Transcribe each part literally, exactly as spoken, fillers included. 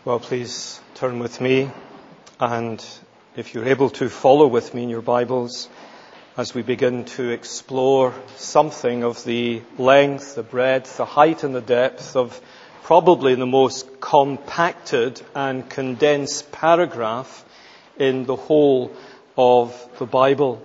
Well, please turn with me, and if you're able to follow with me in your Bibles as we begin to explore something of the length, the breadth, the height and the depth of probably the most compacted and condensed paragraph in the whole of the Bible.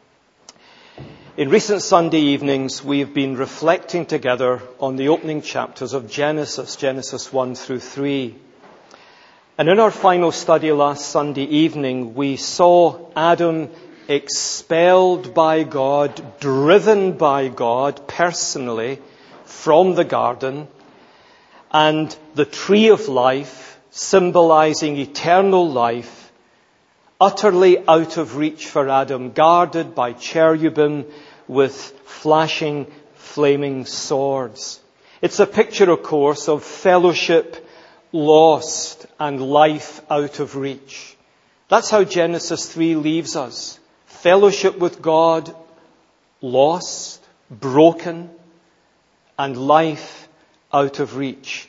In recent Sunday evenings, we've been reflecting together on the opening chapters of Genesis, Genesis one through three. And in our final study last Sunday evening, we saw Adam expelled by God, driven by God personally from the garden, and the tree of life, symbolizing eternal life, utterly out of reach for Adam, guarded by cherubim with flashing, flaming swords. It's a picture, of course, of fellowship lost and life out of reach. That's how Genesis three leaves us. Fellowship with God lost, broken, and life out of reach.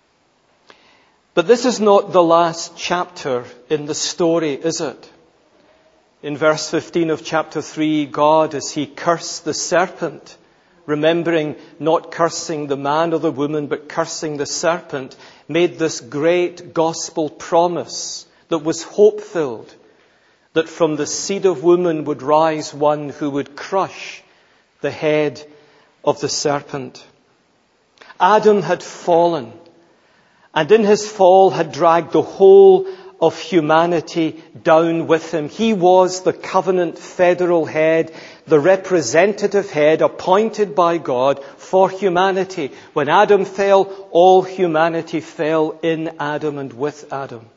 But this is not the last chapter in the story, is it? In verse fifteen of chapter three, God, as he cursed the serpent, remembering not cursing the man or the woman, but cursing the serpent, made this great gospel promise that was hope-filled, that from the seed of woman would rise one who would crush the head of the serpent. Adam had fallen, and in his fall had dragged the whole of humanity down with him. He was the covenant federal head, the representative head appointed by God for humanity. When Adam fell, all humanity fell in Adam and with Adam.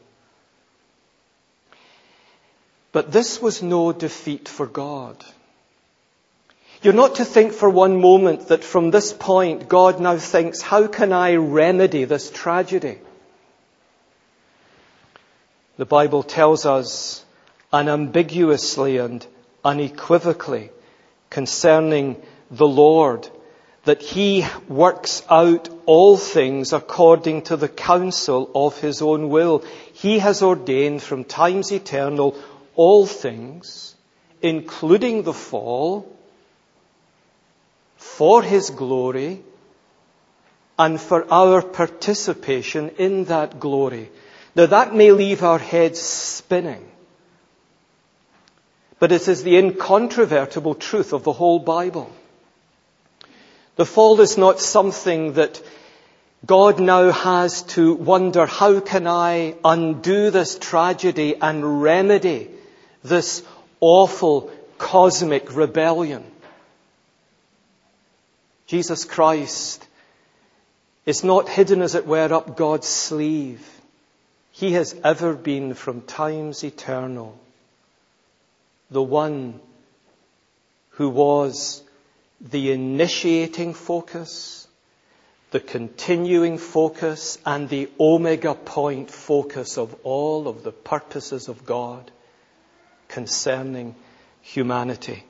But this was no defeat for God. You're not to think for one moment that from this point God now thinks, how can I remedy this tragedy? The Bible tells us unambiguously and unequivocally concerning the Lord that he works out all things according to the counsel of his own will. He has ordained from times eternal all things, including the fall, for his glory and for our participation in that glory. Now that may leave our heads spinning, but it is the incontrovertible truth of the whole Bible. The fall is not something that God now has to wonder, how can I undo this tragedy and remedy this awful cosmic rebellion? Jesus Christ is not hidden, as it were, up God's sleeve. He has ever been from times eternal the one who was the initiating focus, the continuing focus, and the omega point focus of all of the purposes of God concerning humanity.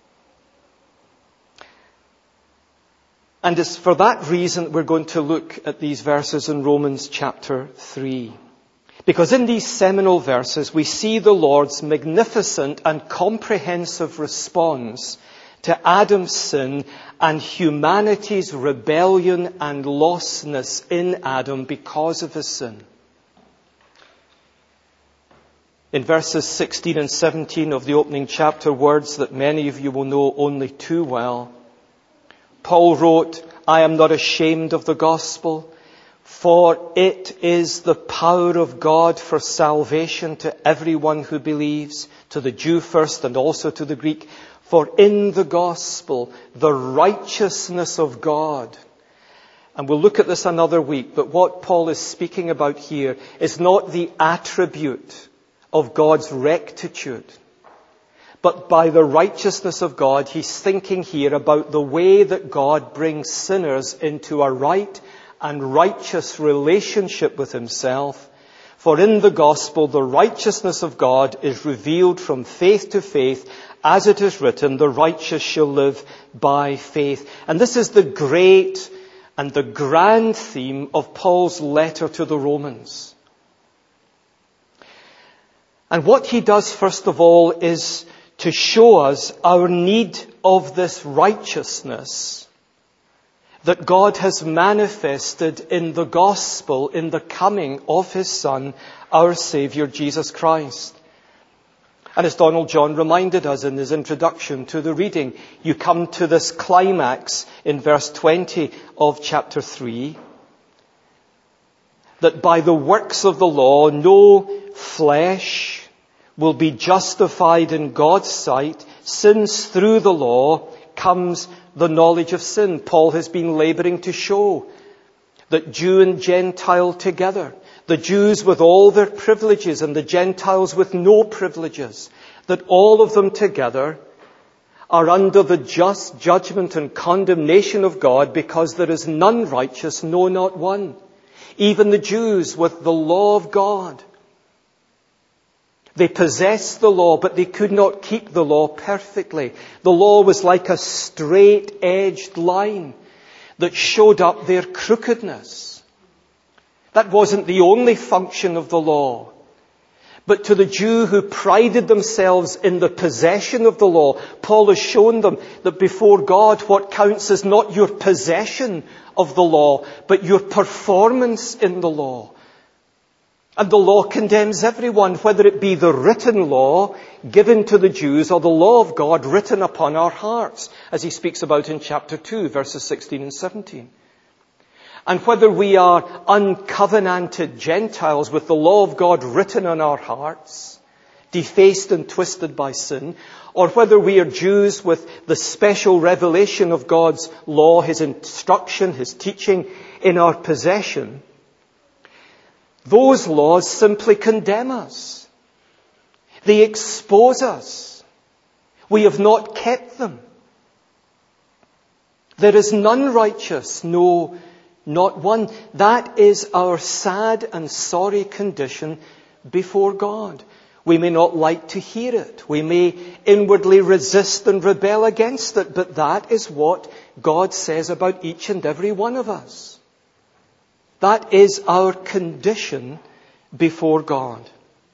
And it's for that reason we're going to look at these verses in Romans chapter three. Because in these seminal verses we see the Lord's magnificent and comprehensive response to Adam's sin and humanity's rebellion and lostness in Adam because of his sin. In verses sixteen and seventeen of the opening chapter, words that many of you will know only too well, Paul wrote, I am not ashamed of the gospel, for it is the power of God for salvation to everyone who believes, to the Jew first and also to the Greek. For in the gospel, the righteousness of God. And we'll look at this another week, but what Paul is speaking about here is not the attribute of God's rectitude, but by the righteousness of God, he's thinking here about the way that God brings sinners into a right and righteous relationship with himself. For in the gospel, the righteousness of God is revealed from faith to faith, as it is written, the righteous shall live by faith. And this is the great and the grand theme of Paul's letter to the Romans. And what he does, first of all, is to show us our need of this righteousness that God has manifested in the gospel, in the coming of his Son, our Saviour, Jesus Christ. And as Donald John reminded us in his introduction to the reading, you come to this climax in verse twenty of chapter three, that by the works of the law, no flesh will be justified in God's sight, since through the law comes the knowledge of sin. Paul has been labouring to show that Jew and Gentile together, the Jews with all their privileges and the Gentiles with no privileges, that all of them together are under the just judgment and condemnation of God, because there is none righteous, no, not one. Even the Jews with the law of God. They possessed the law, but they could not keep the law perfectly. The law was like a straight-edged line that showed up their crookedness. That wasn't the only function of the law. But to the Jew who prided themselves in the possession of the law, Paul has shown them that before God, what counts is not your possession of the law, but your performance in the law. And the law condemns everyone, whether it be the written law given to the Jews or the law of God written upon our hearts, as he speaks about in chapter two, verses sixteen and seventeen. And whether we are uncovenanted Gentiles with the law of God written on our hearts, defaced and twisted by sin, or whether we are Jews with the special revelation of God's law, his instruction, his teaching in our possession, those laws simply condemn us. They expose us. We have not kept them. There is none righteous, no, not one. That is our sad and sorry condition before God. We may not like to hear it. We may inwardly resist and rebel against it. But that is what God says about each and every one of us. That is our condition before God.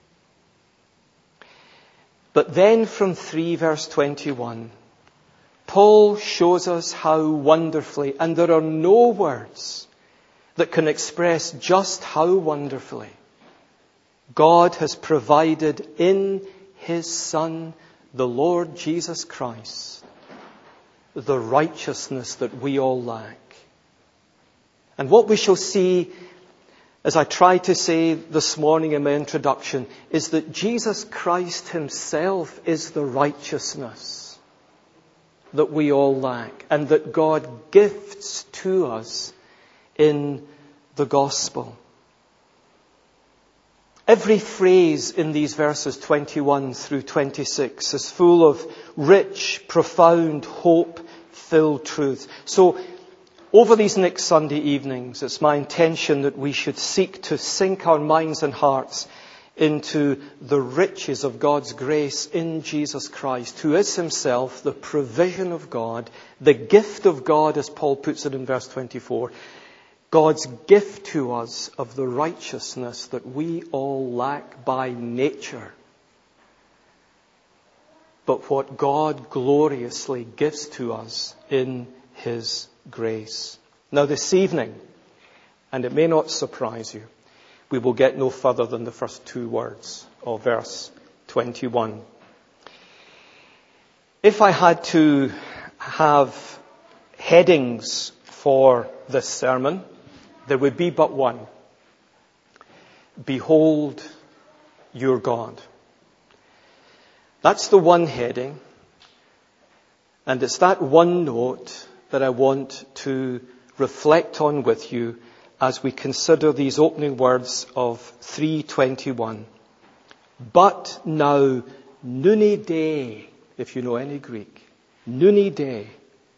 But then from three verse twenty-one, Paul shows us how wonderfully, and there are no words that can express just how wonderfully, God has provided in his Son, the Lord Jesus Christ, the righteousness that we all lack. And what we shall see, as I tried to say this morning in my introduction, is that Jesus Christ himself is the righteousness that we all lack, and that God gifts to us in the gospel. Every phrase in these verses twenty-one through twenty-six is full of rich, profound, hope-filled truth. So, over these next Sunday evenings, it's my intention that we should seek to sink our minds and hearts into the riches of God's grace in Jesus Christ, who is himself the provision of God, the gift of God, as Paul puts it in verse twenty-four, God's gift to us of the righteousness that we all lack by nature, but what God gloriously gives to us in his grace. Now this evening, and it may not surprise you, we will get no further than the first two words of verse twenty-one. If I had to have headings for this sermon, there would be but one. Behold your God. That's the one heading. And it's that one note that I want to reflect on with you as we consider these opening words of three twenty-one. But now, nune day, if you know any Greek, nune day,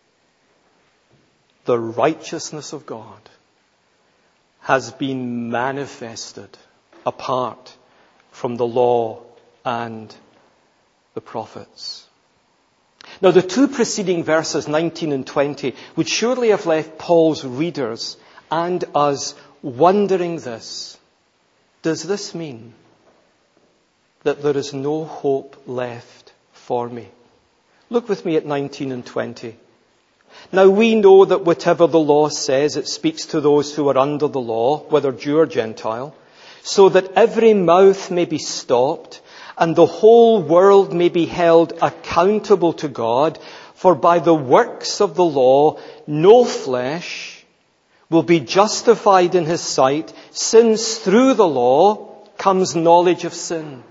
the righteousness of God has been manifested apart from the law and the prophets. Now, the two preceding verses, nineteen and twenty, would surely have left Paul's readers and us wondering this. Does this mean that there is no hope left for me. Look with me at nineteen and twenty. Now we know that whatever the law says, it speaks to those who are under the law, whether Jew or Gentile, so that every mouth may be stopped and the whole world may be held accountable to God. For by the works of the law, no flesh will be justified in his sight, since through the law comes knowledge of sin.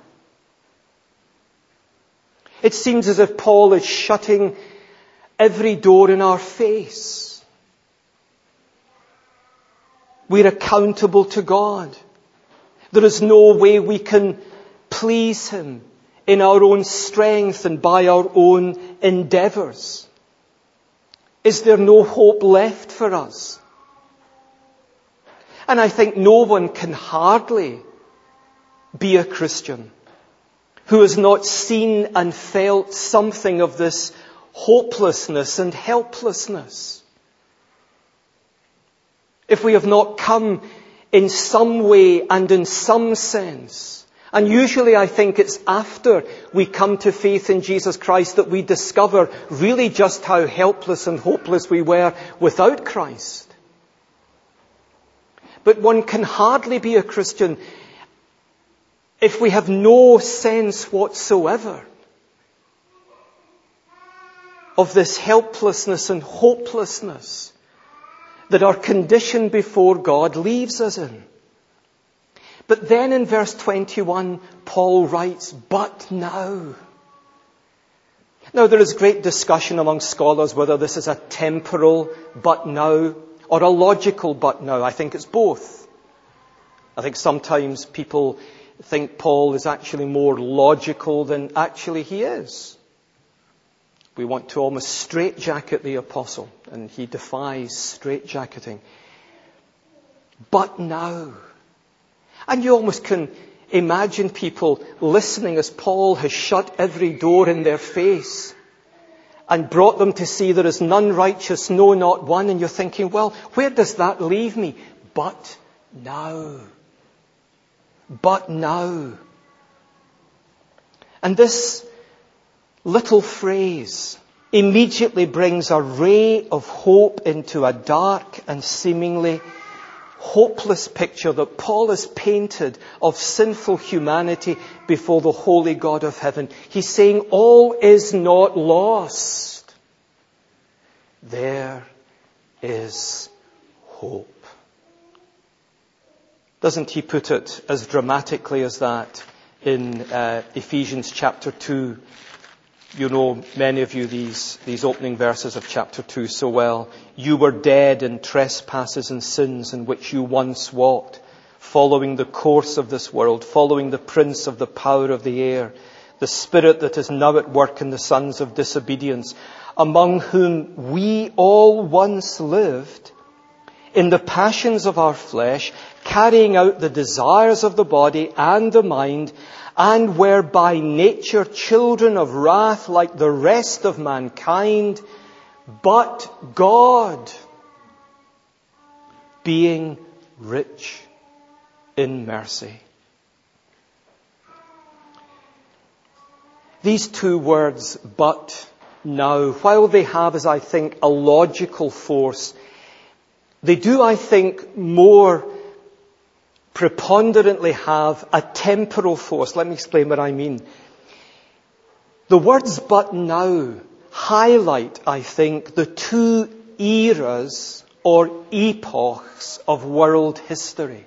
It seems as if Paul is shutting every door in our face. We're accountable to God. There is no way we can please him in our own strength and by our own endeavours. Is there no hope left for us? And I think no one can hardly be a Christian who has not seen and felt something of this hopelessness and helplessness. If we have not come in some way and in some sense, and usually I think it's after we come to faith in Jesus Christ that we discover really just how helpless and hopeless we were without Christ. But one can hardly be a Christian if we have no sense whatsoever of this helplessness and hopelessness that our condition before God leaves us in. But then in verse twenty-one, Paul writes, but now. Now there is great discussion among scholars whether this is a temporal but now or a logical but now. I think it's both. I think sometimes people think Paul is actually more logical than actually he is. We want to almost straitjacket the apostle, and he defies straitjacketing. But now. And you almost can imagine people listening as Paul has shut every door in their face and brought them to see there is none righteous, no, not one. And you're thinking, well, where does that leave me? But now. But now. And this little phrase immediately brings a ray of hope into a dark and seemingly hopeless picture that Paul has painted of sinful humanity before the holy God of heaven. He's saying all is not lost. There is hope. Doesn't he put it as dramatically as that in uh, Ephesians chapter two? You know, many of you, these, these opening verses of chapter two so well. You were dead in trespasses and sins in which you once walked, following the course of this world, following the prince of the power of the air, the spirit that is now at work in the sons of disobedience, among whom we all once lived in the passions of our flesh, carrying out the desires of the body and the mind, and were by nature children of wrath like the rest of mankind. But God, being rich in mercy. These two words, but now, while they have, as I think, a logical force, they do, I think, more preponderantly have a temporal force. Let me explain what I mean. The words but now highlight, I think, the two eras or epochs of world history.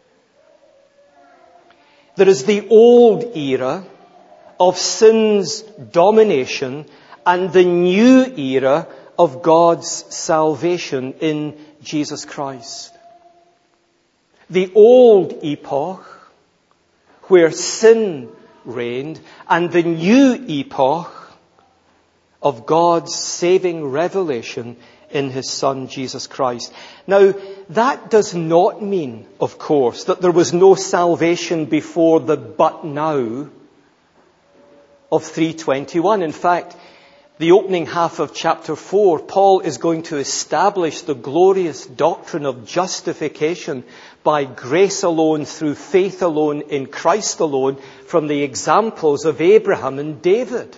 There is the old era of sin's domination and the new era of God's salvation in Jesus Christ. The old epoch, where sin reigned, and the new epoch of God's saving revelation in His Son, Jesus Christ. Now, that does not mean, of course, that there was no salvation before the but now of three twenty-one. In fact, the opening half of chapter four, Paul is going to establish the glorious doctrine of justification by grace alone, through faith alone, in Christ alone, from the examples of Abraham and David.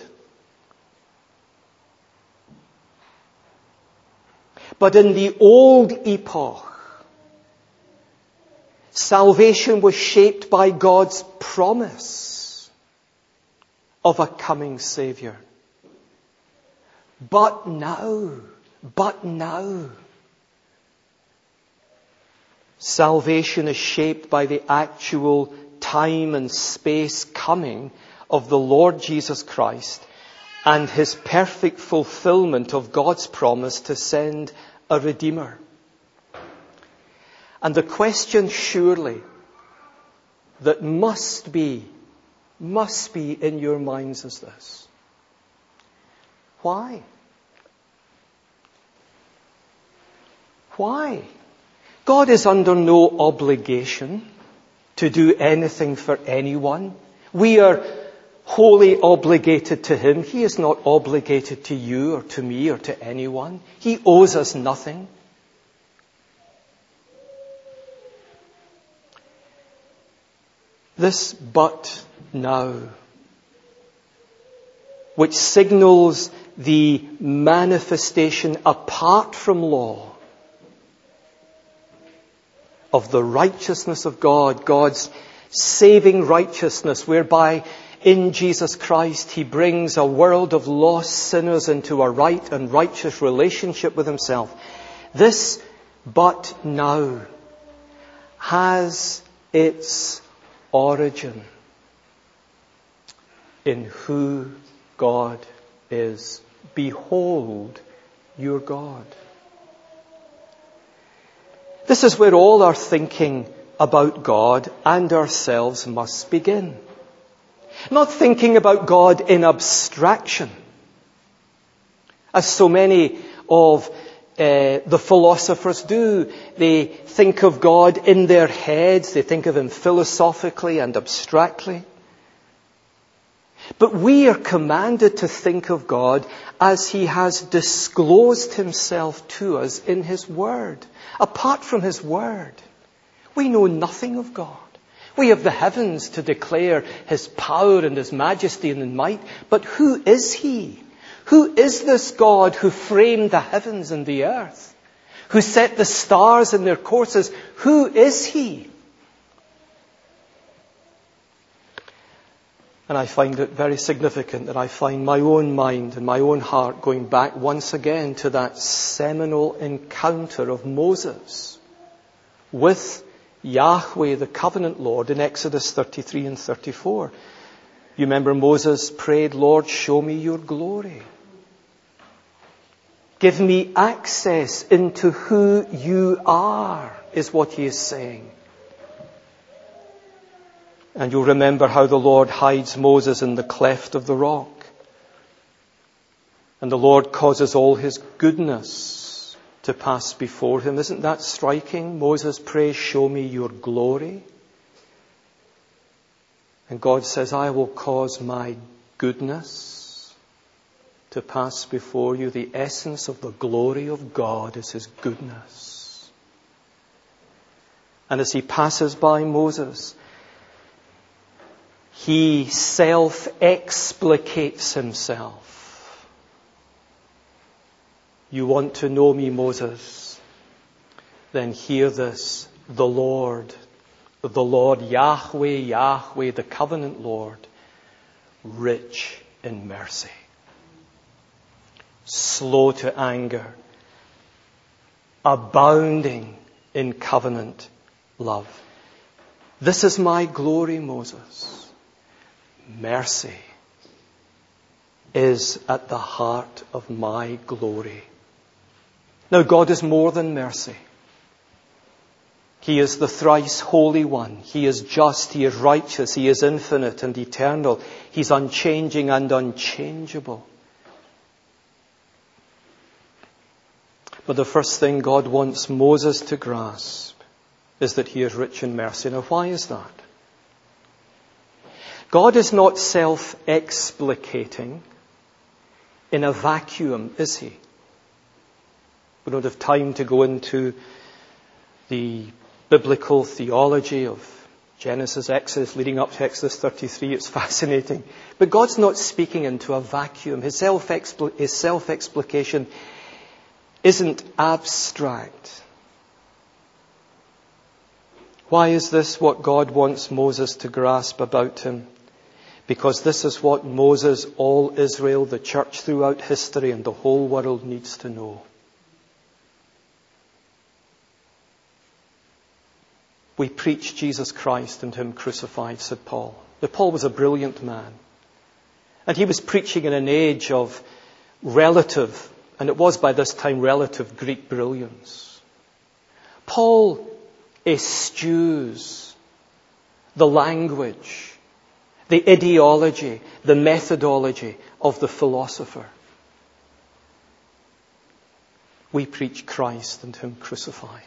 But in the old epoch, salvation was shaped by God's promise of a coming Saviour. But now, but now, salvation is shaped by the actual time and space coming of the Lord Jesus Christ and his perfect fulfillment of God's promise to send a Redeemer. And the question surely that must be, must be in your minds is this: why? Why? God is under no obligation to do anything for anyone. We are wholly obligated to him. He is not obligated to you or to me or to anyone. He owes us nothing. This but now, which signals the manifestation apart from law of the righteousness of God, God's saving righteousness, whereby in Jesus Christ he brings a world of lost sinners into a right and righteous relationship with himself. This but now has its origin in who God is. Behold your God. This is where all our thinking about God and ourselves must begin. Not thinking about God in abstraction, as so many of uh, the philosophers do. They think of God in their heads. They think of him philosophically and abstractly. But we are commanded to think of God as he has disclosed himself to us in his word. Apart from his word, we know nothing of God. We have the heavens to declare his power and his majesty and his might. But who is he? Who is this God who framed the heavens and the earth? Who set the stars in their courses? Who is he? And I find it very significant that I find my own mind and my own heart going back once again to that seminal encounter of Moses with Yahweh, the covenant Lord, in Exodus thirty-three and thirty-four. You remember Moses prayed, Lord, show me your glory. Give me access into who you are, is what he is saying. And you'll remember how the Lord hides Moses in the cleft of the rock. And the Lord causes all his goodness to pass before him. Isn't that striking? Moses prays, show me your glory. And God says, I will cause my goodness to pass before you. The essence of the glory of God is his goodness. And as he passes by Moses, he self-explicates himself. You want to know me, Moses? Then hear this. The Lord, the Lord, Yahweh, Yahweh, the covenant Lord, rich in mercy, slow to anger, abounding in covenant love. This is my glory, Moses. Mercy is at the heart of my glory. Now, God is more than mercy. He is the thrice holy one. He is just. He is righteous. He is infinite and eternal. He's unchanging and unchangeable. But the first thing God wants Moses to grasp is that he is rich in mercy. Now, why is that? God is not self-explicating. in a vacuum, is he? We don't have time to go into the biblical theology of Genesis, Exodus, leading up to Exodus thirty-three. It's fascinating. But God's not speaking into a vacuum. His self-expl- his self-explication isn't abstract. Why is this what God wants Moses to grasp about him? Because this is what Moses, all Israel, the church throughout history, and the whole world needs to know. We preach Jesus Christ and Him crucified, said Paul. Now, Paul was a brilliant man. And he was preaching in an age of relative, and it was by this time relative, Greek brilliance. Paul eschews the language, the ideology, the methodology of the philosopher. We preach Christ and Him crucified.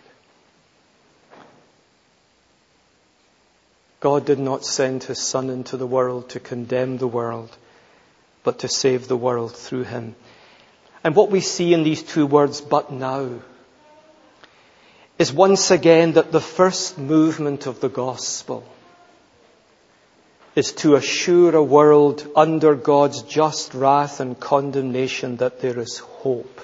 God did not send His Son into the world to condemn the world, but to save the world through Him. And what we see in these two words, but now, is once again that the first movement of the gospel is to assure a world under God's just wrath and condemnation that there is hope.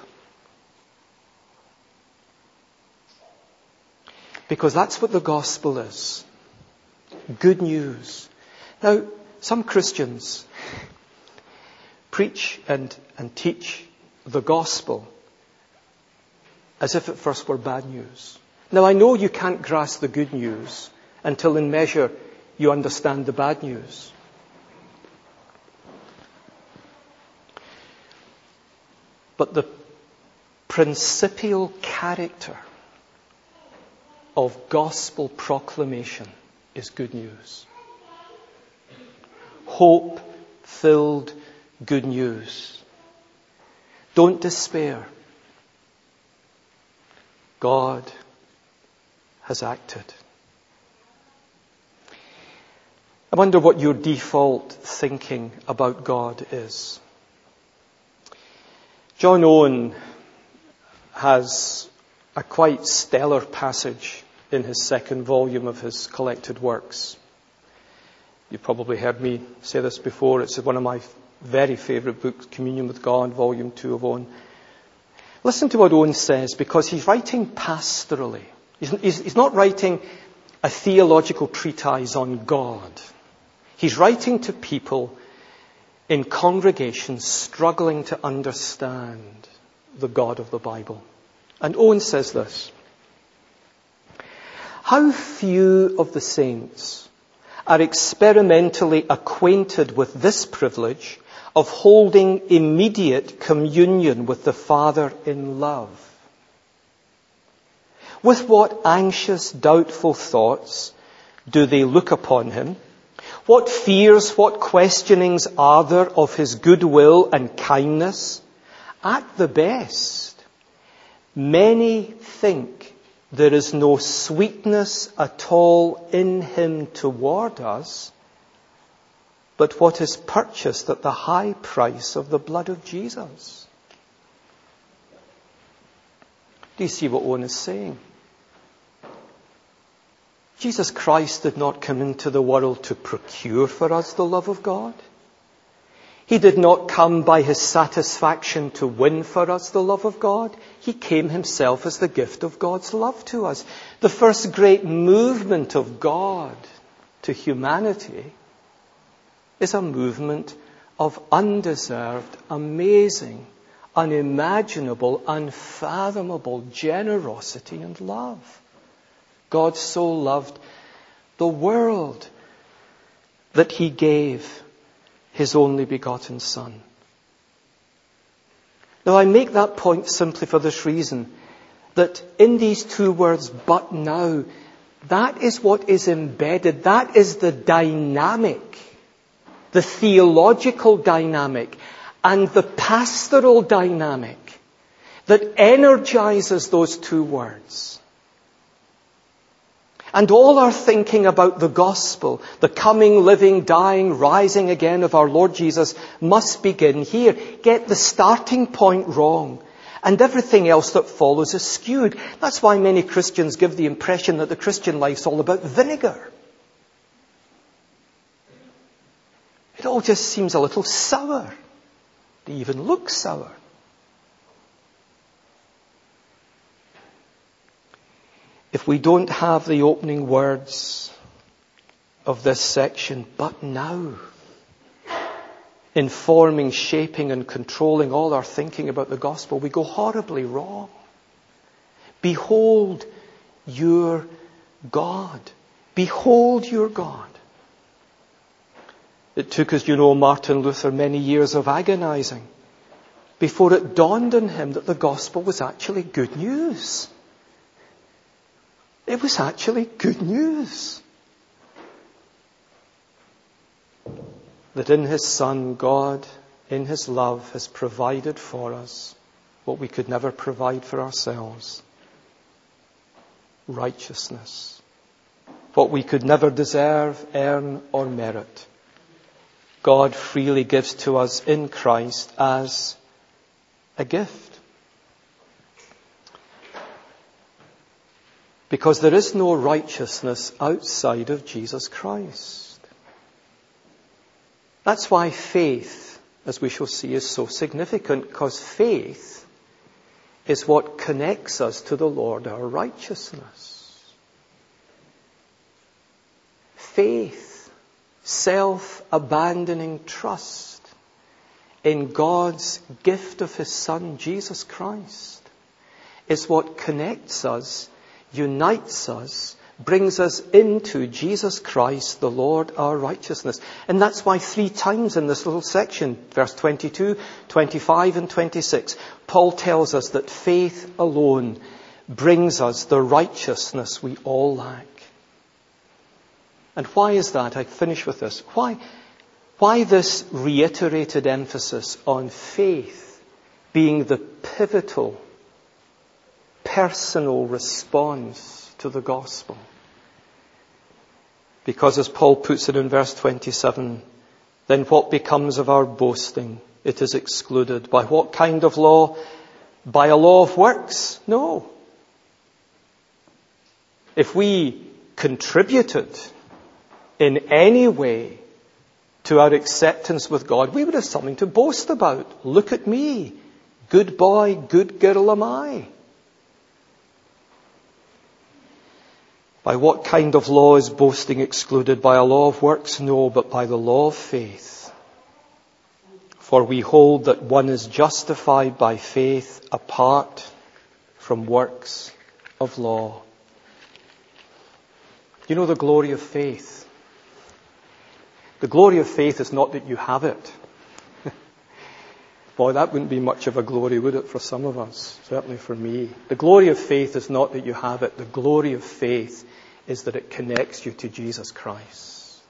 Because that's what the gospel is. Good news. Now, some Christians preach and, and teach the gospel as if at first were bad news. Now, I know you can't grasp the good news until in measure you understand the bad news. But the principal character of gospel proclamation is good news. Hope-filled good news. Don't despair. God has acted. I wonder what your default thinking about God is. John Owen has a quite stellar passage in his second volume of his collected works. You've probably heard me say this before. It's one of my very favourite books, Communion with God, Volume two of Owen. Listen to what Owen says, because he's writing pastorally. He's, he's, he's not writing a theological treatise on God. He's writing to people in congregations struggling to understand the God of the Bible. And Owen says this: how few of the saints are experimentally acquainted with this privilege of holding immediate communion with the Father in love. With what anxious, doubtful thoughts do they look upon Him? What fears, what questionings are there of His goodwill and kindness? At the best, many think there is no sweetness at all in Him toward us, but what is purchased at the high price of the blood of Jesus. Do you see what Owen is saying? Jesus Christ did not come into the world to procure for us the love of God. He did not come by His satisfaction to win for us the love of God. He came Himself as the gift of God's love to us. The first great movement of God to humanity is a movement of undeserved, amazing, unimaginable, unfathomable generosity and love. God so loved the world that He gave His only begotten Son. Now, I make that point simply for this reason, that in these two words, but now, that is what is embedded. That is the dynamic, the theological dynamic, and the pastoral dynamic that energizes those two words. And all our thinking about the gospel, the coming, living, dying, rising again of our Lord Jesus must begin here. Get the starting point wrong, and everything else that follows is skewed. That's why many Christians give the impression that the Christian life's all about vinegar. It all just seems a little sour. They even look sour. If we don't have the opening words of this section, but now, informing, shaping and controlling all our thinking about the gospel, we go horribly wrong. Behold your God. Behold your God. It took, as you know, Martin Luther many years of agonizing before it dawned on him that the gospel was actually good news. It was actually good news. That in His Son, God, in His love, has provided for us what we could never provide for ourselves. Righteousness. What we could never deserve, earn, or merit. God freely gives to us in Christ as a gift. Because there is no righteousness outside of Jesus Christ. That's why faith, as we shall see, is so significant, because faith is what connects us to the Lord, our righteousness. Faith, self-abandoning trust in God's gift of His Son, Jesus Christ, is what connects us, unites us, brings us into Jesus Christ, the Lord, our righteousness. And that's why three times in this little section, verse twenty-two, twenty-five and twenty-six, Paul tells us that faith alone brings us the righteousness we all lack. And why is that? I finish with this. Why, why this reiterated emphasis on faith being the pivotal personal response to the gospel? Because as Paul puts it in verse twenty-seven, then what becomes of our boasting? It is excluded. By what kind of law? By a law of works? No. If we contributed in any way to our acceptance with God, we would have something to boast about. Look at me. Good boy, good girl am I. By what kind of law is boasting excluded? By a law of works? No, but by the law of faith. For we hold that one is justified by faith apart from works of law. You know the glory of faith? The glory of faith is not that you have it. Boy, that wouldn't be much of a glory, would it, for some of us? Certainly for me. The glory of faith is not that you have it. The glory of faith is that it connects you to Jesus Christ.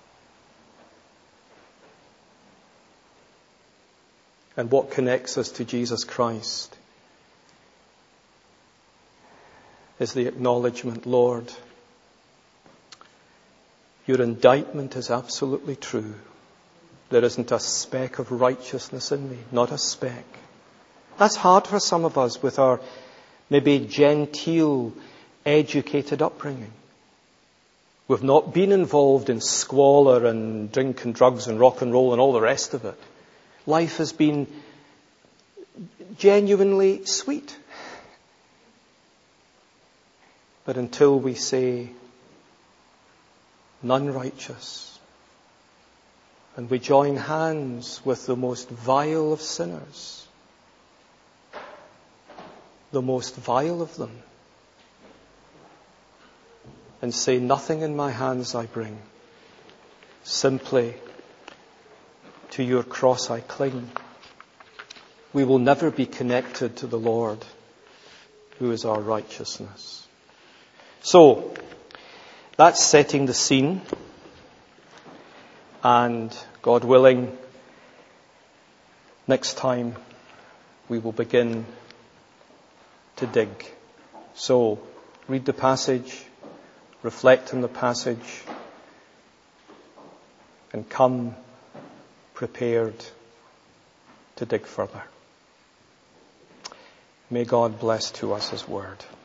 And what connects us to Jesus Christ is the acknowledgement, Lord, your indictment is absolutely true. There isn't a speck of righteousness in me, not a speck. That's hard for some of us with our maybe genteel, educated upbringing. We've not been involved in squalor and drink and drugs and rock and roll and all the rest of it. Life has been genuinely sweet. But until we say, none righteous, and we join hands with the most vile of sinners, the most vile of them, and say, nothing in my hands I bring, simply to your cross I cling, we will never be connected to the Lord, who is our righteousness. So, that's setting the scene. And God willing, next time we will begin to dig. So, read the passage, reflect on the passage, and come prepared to dig further. May God bless to us His word.